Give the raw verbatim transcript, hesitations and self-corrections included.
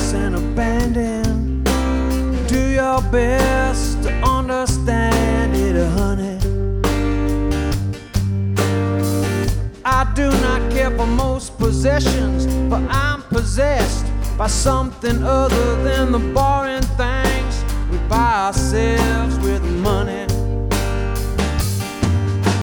useless and abandoned. Do your best to understand it, honey. I do not care for most possessions, but I'm possessed by something other than the boring things we buy ourselves with money.